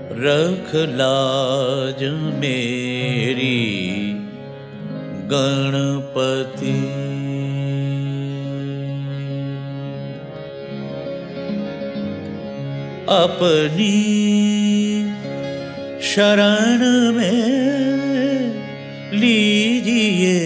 रख लाज मेरी गणपति। अपनी शरण में लीजिए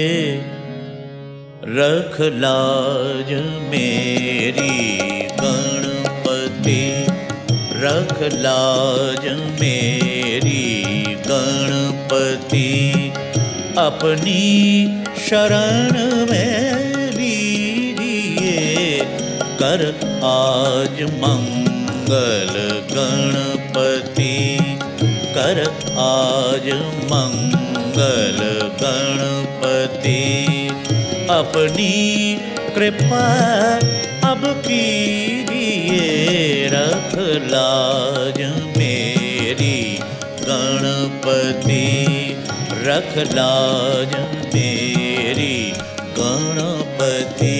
रख लाज मेरी गणपति। रख लाज मेरी गणपति। अपनी शरण में लीजिए कर आज मंगल गणपति। कर आज मंगल गणपति। अपनी कृपा अब कीजिए रख लाज मेरी गणपति। रख लाज मेरी गणपति।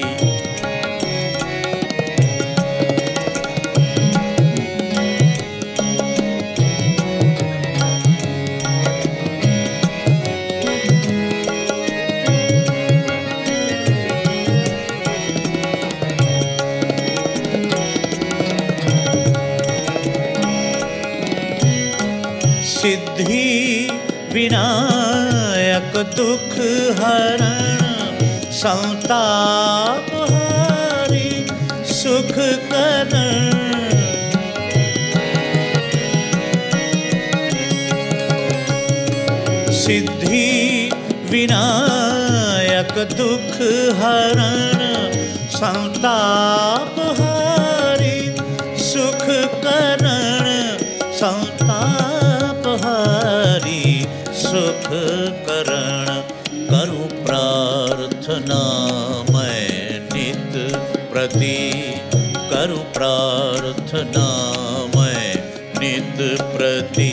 सिद्धि विनायक दुख हरण संताप हारी सुख करण। सिद्धि विनायक दुख हरण संताप हारी सुख करण। संताप हारी सुख करण। करूं प्रार्थना मैं नित प्रति। करूं प्रार्थना मैं नित प्रति।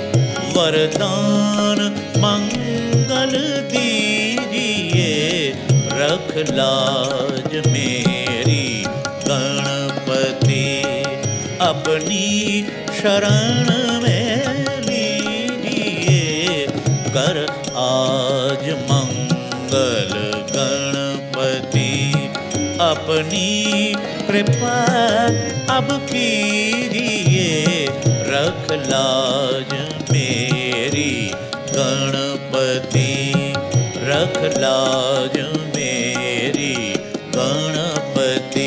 वरदान मंगल दीजिए रख लाज मेरी गणपति। अपनी शरण में लीजिए कर आज मंगल गणपति। अपनी कृपा अब कीजिए रख लाज मेरी गणपति। रख लाज मेरी गणपति।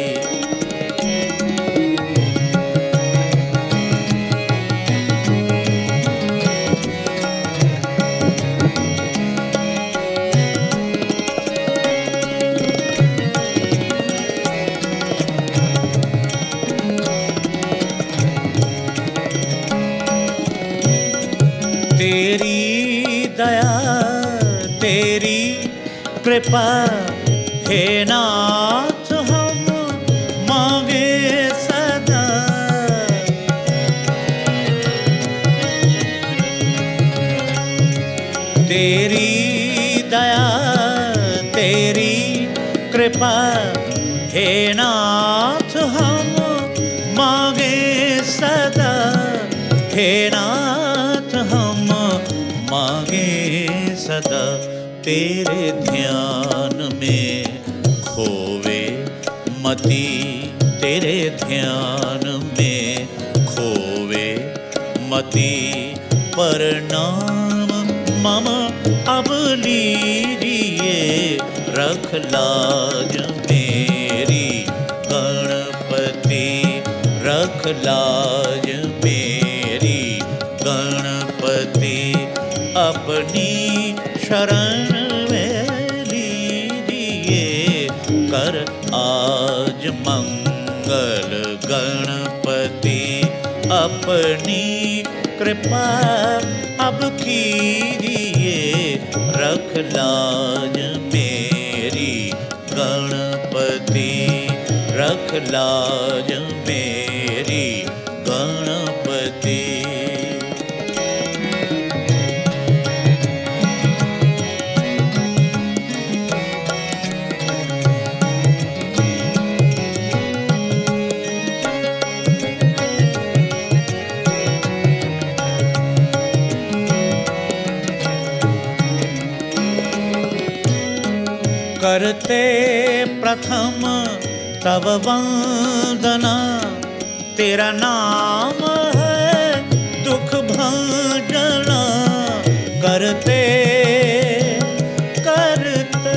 तेरी दया तेरी कृपा हे नाथ हम मांगे सदा। तेरी दया तेरी कृपा हे नाथ हम मांगे सदा। हे नाथ हम मांगे सदा। तेरे ध्यान में खोवे मति। तेरे ध्यान में खोवे मति। प्रणाम मम अब लीजिए रख लाज मेरी गणपति। रख लाज मेरी गणपति। अपनी शरण में लीजिए कर आज मंगल गणपति। अपनी कृपा अब कीजिए रख लाज मेरी गणपति। रख लाज मेरी गणपति। करते प्रथम तब वंदना, तेरा नाम है दुख भंजना। करते करते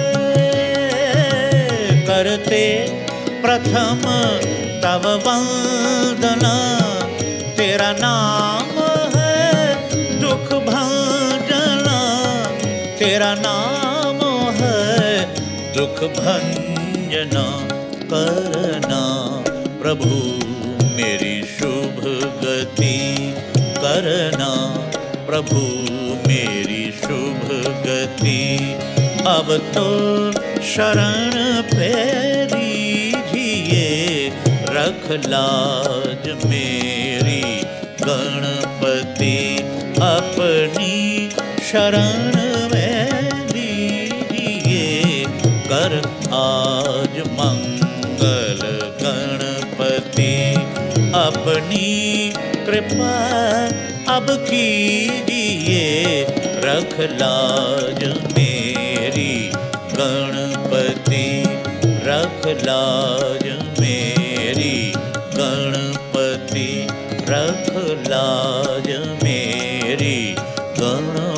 करते प्रथम तब वंदना, तेरा नाम है दुख भंजना। तेरा नाम है दुख भंजना। करना प्रभु मेरी शुभ गति, करना प्रभु मेरी शुभ गति। अब तो शरण पेरी जिए, रख लाज मेरी गणपति। अपनी शरण में लीजिए, कर आज मंगल गणपति। अपनी कृपा अब कीजिए, रख लाज मेरी गणपति। रख लाज मेरी गणपति, रख लाज मेरी गणपति।